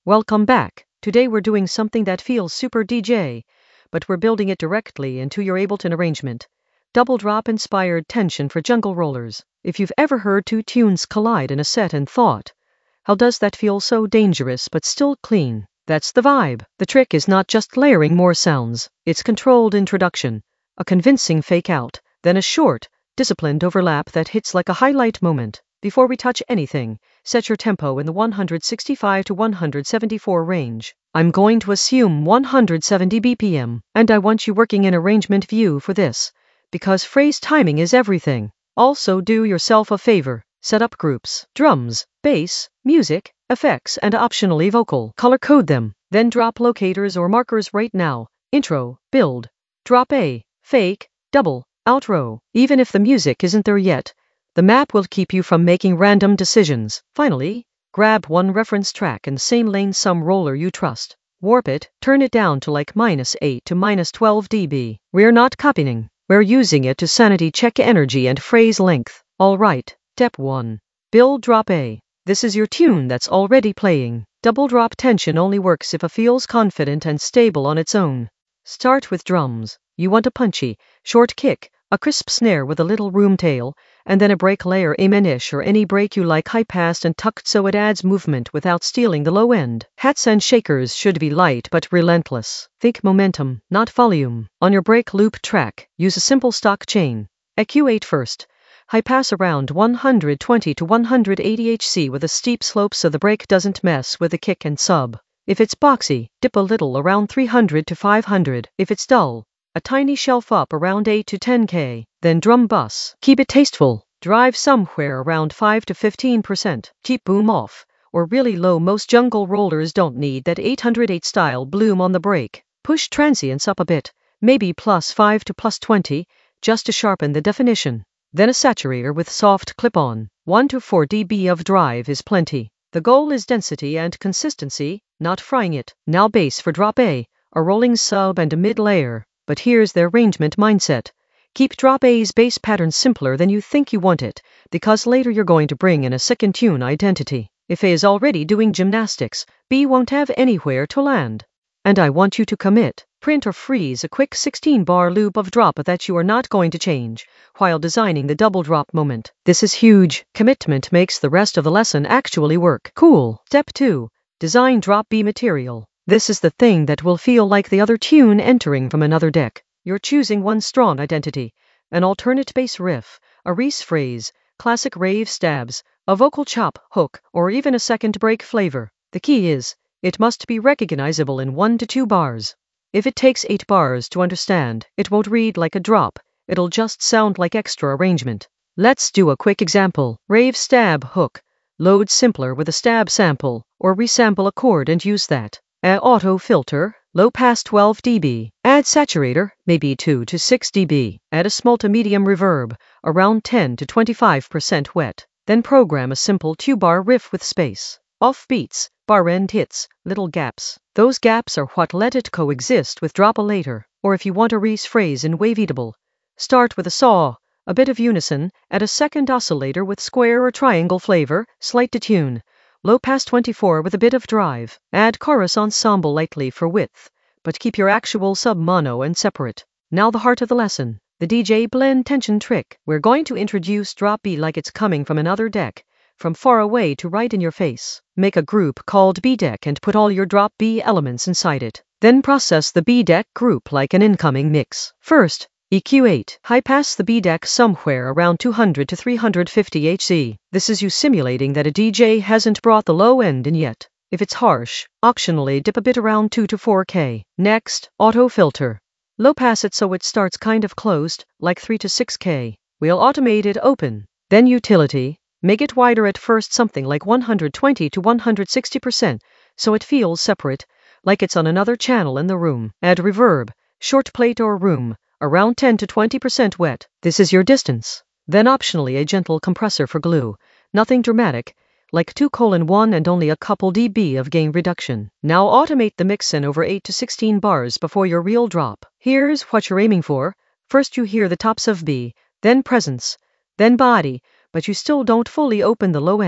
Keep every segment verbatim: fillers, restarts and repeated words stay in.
Welcome back. Today we're doing something that feels super D J, but we're building it directly into your Ableton arrangement. Double drop inspired tension for jungle rollers. If you've ever heard two tunes collide in a set and thought, how does that feel so dangerous but still clean? That's the vibe. The trick is not just layering more sounds, it's controlled introduction, a convincing fake out, then a short, disciplined overlap that hits like a highlight moment. Before we touch anything, set your tempo in the one sixty-five to one seventy-four range. I'm going to assume one hundred seventy B P M, and I want you working in arrangement view for this, because phrase timing is everything. Also do yourself a favor, set up groups, drums, bass, music, effects, and optionally vocal. Color code them, then drop locators or markers right now. Intro, build, drop A, fake, double, outro. Even if the music isn't there yet, the map will keep you from making random decisions. Finally, grab one reference track in the same lane, some roller you trust. Warp it, turn it down to like minus eight to minus twelve decibels. We're not copying, we're using it to sanity check energy and phrase length. Alright, step one. Build drop A. This is your tune that's already playing. Double drop tension only works if it feels confident and stable on its own. Start with drums. You want a punchy, short kick, a crisp snare with a little room tail, and then a break layer, a minish or any break you like, high-passed and tucked so it adds movement without stealing the low end. Hats and shakers should be light but relentless. Think momentum, not volume. On your break loop track, use a simple stock chain. E Q eight first. High pass around one twenty to one eighty hertz with a steep slope so the break doesn't mess with the kick and sub. If it's boxy, dip a little around three hundred to five hundred. If it's dull, a tiny shelf up around eight to ten K. Then drum bus. Keep it tasteful. Drive somewhere around five to fifteen percent. Keep boom off, or really low. Most jungle rollers don't need that eight hundred eight style bloom on the break. Push transients up a bit, maybe plus five to plus twenty, just to sharpen the definition. Then a saturator with soft clip-on. one to four decibels of drive is plenty. The goal is density and consistency, not frying it. Now bass for drop A, a rolling sub and a mid layer. But here's the arrangement mindset. Keep drop A's bass pattern simpler than you think you want it, because later you're going to bring in a second tune identity. If A is already doing gymnastics, B won't have anywhere to land. And I want you to commit, print or freeze a quick sixteen bar loop of drop that you are not going to change, while designing the double drop moment. This is huge. Commitment makes the rest of the lesson actually work. Cool. Step two. Design drop B material. This is the thing that will feel like the other tune entering from another deck. You're choosing one strong identity, an alternate bass riff, a Reese phrase, classic rave stabs, a vocal chop, hook, or even a second break flavor. The key is, it must be recognizable in one to two bars. If it takes eight bars to understand, it won't read like a drop, it'll just sound like extra arrangement. Let's do a quick example. Rave stab hook. Load simpler with a stab sample, or resample a chord and use that. Add auto filter, low pass twelve decibels. Add saturator, maybe two to six decibels. Add a small to medium reverb, around ten to twenty-five percent wet. Then program a simple two-bar riff with space. Off beats, bar end hits, little gaps. Those gaps are what let it coexist with drop A later. Or if you want a Reese phrase in wave editable, start with a saw, a bit of unison, add a second oscillator with square or triangle flavor, slight detune. Low pass twenty-four with a bit of drive. Add chorus ensemble lightly for width, but keep your actual sub mono and separate. Now the heart of the lesson, the D J blend tension trick. We're going to introduce drop B like it's coming from another deck, from far away to right in your face. Make a group called B deck and put all your drop B elements inside it. Then process the B deck group like an incoming mix. First, E Q eight. High pass the B deck somewhere around two hundred to three fifty hertz. This is you simulating that a D J hasn't brought the low end in yet. If it's harsh, optionally dip a bit around two to four K. Next, auto filter. Low pass it so it starts kind of closed, like three to six K. We'll automate it open. Then utility. Make it wider at first, something like one twenty to one sixty percent, so it feels separate, like it's on another channel in the room. Add reverb, short plate or room, around ten to twenty percent wet. This is your distance. Then optionally a gentle compressor for glue, nothing dramatic, like two colon one and only a couple dB of gain reduction. Now automate the mix in over eight to sixteen bars before your real drop. Here's what you're aiming for. First you hear the tops of B, then presence, then body, but you still don't fully open the low end.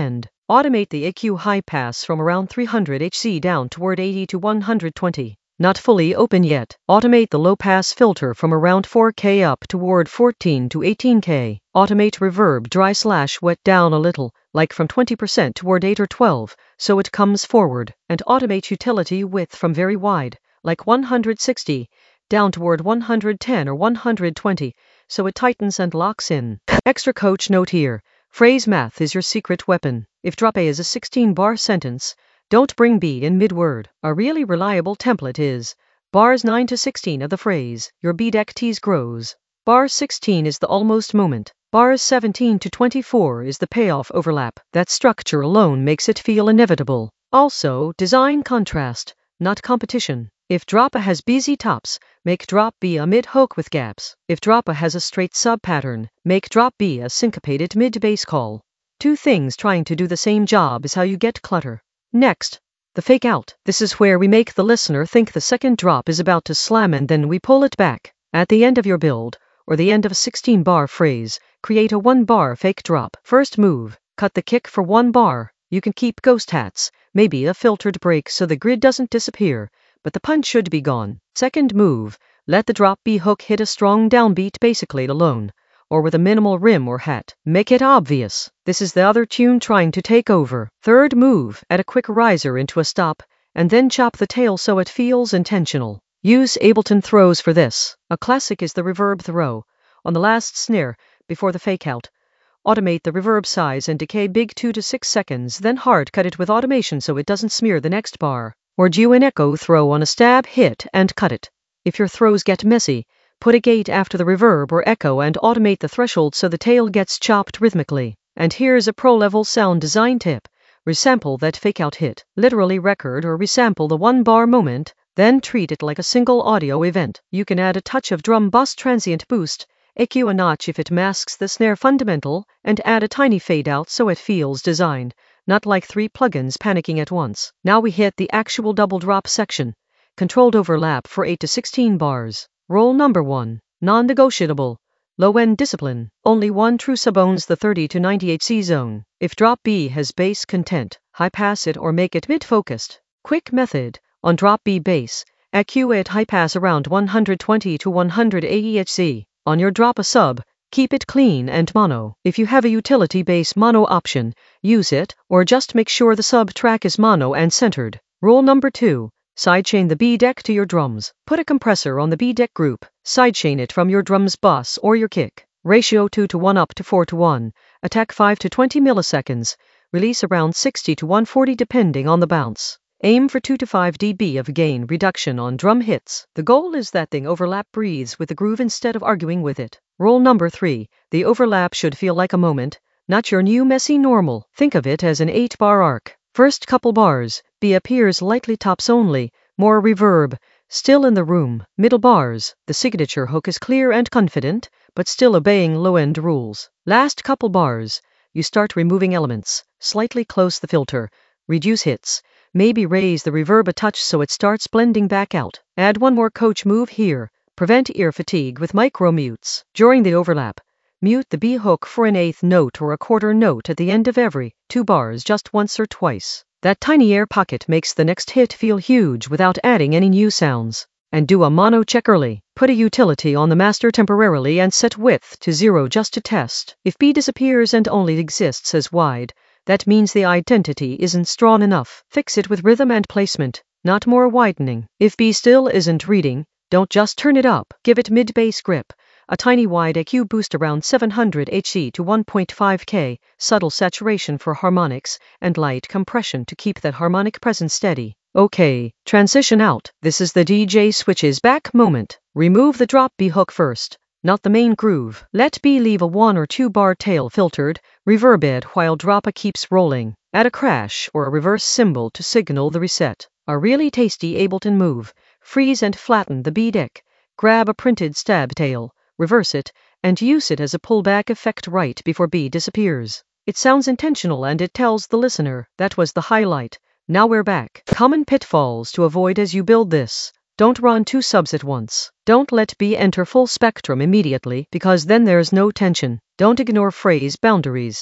Automate the E Q high pass from around three hundred hertz down toward eighty to one hundred twenty. Not fully open yet. Automate the low pass filter from around four K up toward fourteen to eighteen K. Automate reverb dry slash wet down a little, like from twenty percent toward eight or twelve, so it comes forward. And automate utility width from very wide, like one hundred sixty, down toward one hundred ten or one hundred twenty, so it tightens and locks in. Extra coach note here. Phrase math is your secret weapon. If drop A is a sixteen bar sentence, don't bring B in mid-word. A really reliable template is bars nine to sixteen of the phrase, your B deck tease grows. Bar sixteen is the almost moment. Bars seventeen to twenty-four is the payoff overlap. That structure alone makes it feel inevitable. Also, design contrast, not competition. If drop A has busy tops, make drop B a mid-hook with gaps. If drop A has a straight sub-pattern, make drop B a syncopated mid-bass call. Two things trying to do the same job is how you get clutter. Next, the fake out. This is where we make the listener think the second drop is about to slam and then we pull it back. At the end of your build, or the end of a sixteen bar phrase, create a one bar fake drop. First move, cut the kick for one bar. You can keep ghost hats, maybe a filtered break so the grid doesn't disappear, but the punch should be gone. Second move, let the drop B hook hit a strong downbeat basically alone, or with a minimal rim or hat. Make it obvious. This is the other tune trying to take over. Third move, add a quick riser into a stop, and then chop the tail so it feels intentional. Use Ableton throws for this. A classic is the reverb throw. On the last snare, before the fake out, automate the reverb size and decay big two to six seconds, then hard cut it with automation so it doesn't smear the next bar. Or do an echo throw on a stab hit and cut it. If your throws get messy, put a gate after the reverb or echo and automate the threshold so the tail gets chopped rhythmically. And here's a pro-level sound design tip. Resample that fake-out hit. Literally record or resample the one-bar moment, then treat it like a single audio event. You can add a touch of drum bus transient boost, E Q a notch if it masks the snare fundamental, and add a tiny fade-out so it feels designed, not like three plugins panicking at once. Now we hit the actual double drop section. Controlled overlap for eight to sixteen bars. Rule number one. Non-negotiable. Low-end discipline. Only one true sub owns the thirty to ninety hertz zone. If drop B has bass content, high pass it or make it mid-focused. Quick method. On drop B bass, E Q it high pass around one hundred twenty to one hundred eighty hertz. On your drop A sub, keep it clean and mono. If you have a utility bass mono option, use it, or just make sure the sub track is mono and centered. Rule number two. Sidechain the B deck to your drums. Put a compressor on the B deck group. Sidechain it from your drums bus or your kick. Ratio two to one up to four to one. Attack five to twenty milliseconds. Release around sixty to one forty depending on the bounce. Aim for two to five decibels of gain reduction on drum hits. The goal is that thing overlap breathes with the groove instead of arguing with it. Rule number three. The overlap should feel like a moment, not your new messy normal. Think of it as an eight bar arc. First couple bars, B appears lightly tops only, more reverb, still in the room. Middle bars, the signature hook is clear and confident, but still obeying low-end rules. Last couple bars, you start removing elements, slightly close the filter, reduce hits, maybe raise the reverb a touch so it starts blending back out. Add one more coach move here, prevent ear fatigue with micro mutes. During the overlap, mute the B hook for an eighth note or a quarter note at the end of every two bars just once or twice. That tiny air pocket makes the next hit feel huge without adding any new sounds. And do a mono check early. Put a utility on the master temporarily and set width to zero just to test. If B disappears and only exists as wide, that means the identity isn't strong enough. Fix it with rhythm and placement, not more widening. If B still isn't reading, don't just turn it up. Give it mid-bass grip. A tiny wide E Q boost around seven hundred hertz to one point five K, subtle saturation for harmonics, and light compression to keep that harmonic presence steady. Okay, transition out. This is the D J switches back moment. Remove the drop B hook first, not the main groove. Let B leave a one or two bar tail filtered, reverb it while drop A keeps rolling. Add a crash or a reverse cymbal to signal the reset. A really tasty Ableton move. Freeze and flatten the B deck. Grab a printed stab tail, reverse it, and use it as a pullback effect right before B disappears. It sounds intentional and it tells the listener that was the highlight. Now we're back. Common pitfalls to avoid as you build this. Don't run two subs at once. Don't let B enter full spectrum immediately because then there's no tension. Don't ignore phrase boundaries.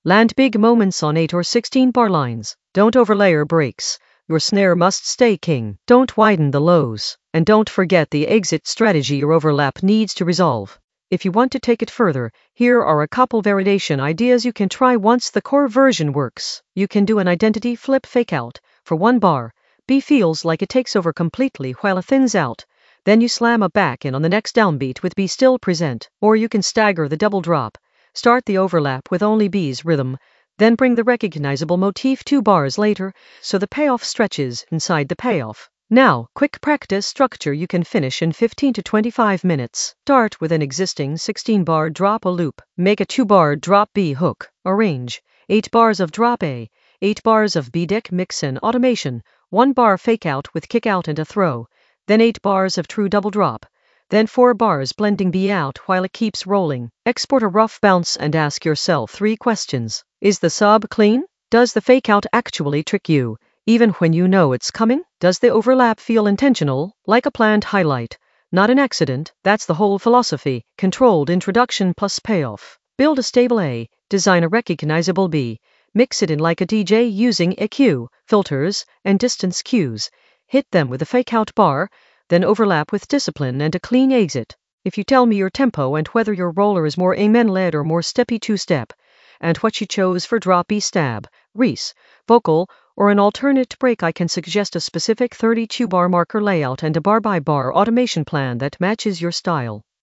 Land big moments on eight or sixteen bar lines. Don't overlayer breaks. Your snare must stay king. Don't widen the lows. And don't forget the exit strategy your overlap needs to resolve. If you want to take it further, here are a couple variation ideas you can try once the core version works. You can do an identity flip fake out. For one bar, B feels like it takes over completely while A thins out. Then you slam A back in on the next downbeat with B still present. Or you can stagger the double drop. Start the overlap with only B's rhythm, then bring the recognizable motif two bars later, so the payoff stretches inside the payoff. Now, quick practice structure you can finish in fifteen to twenty-five minutes. Start with an existing sixteen bar drop A loop. Make a two bar drop B hook. Arrange. eight bars of drop A, eight bars of B deck mix and automation, one bar fake out with kick out and a throw, then eight bars of true double drop. Then four bars blending B out while it keeps rolling. Export a rough bounce and ask yourself three questions. Is the sub clean? Does the fake out actually trick you, even when you know it's coming? Does the overlap feel intentional, like a planned highlight? Not an accident, that's the whole philosophy. Controlled introduction plus payoff. Build a stable A, design a recognizable B, mix it in like a D J using E Q, filters, and distance cues. Hit them with a fake out bar, then overlap with discipline and a clean exit. If you tell me your tempo and whether your roller is more amen-led or more steppy two-step, and what you chose for drop B stab, Reese, vocal, or an alternate break, I can suggest a specific thirty-two bar marker layout and a bar-by-bar automation plan that matches your style.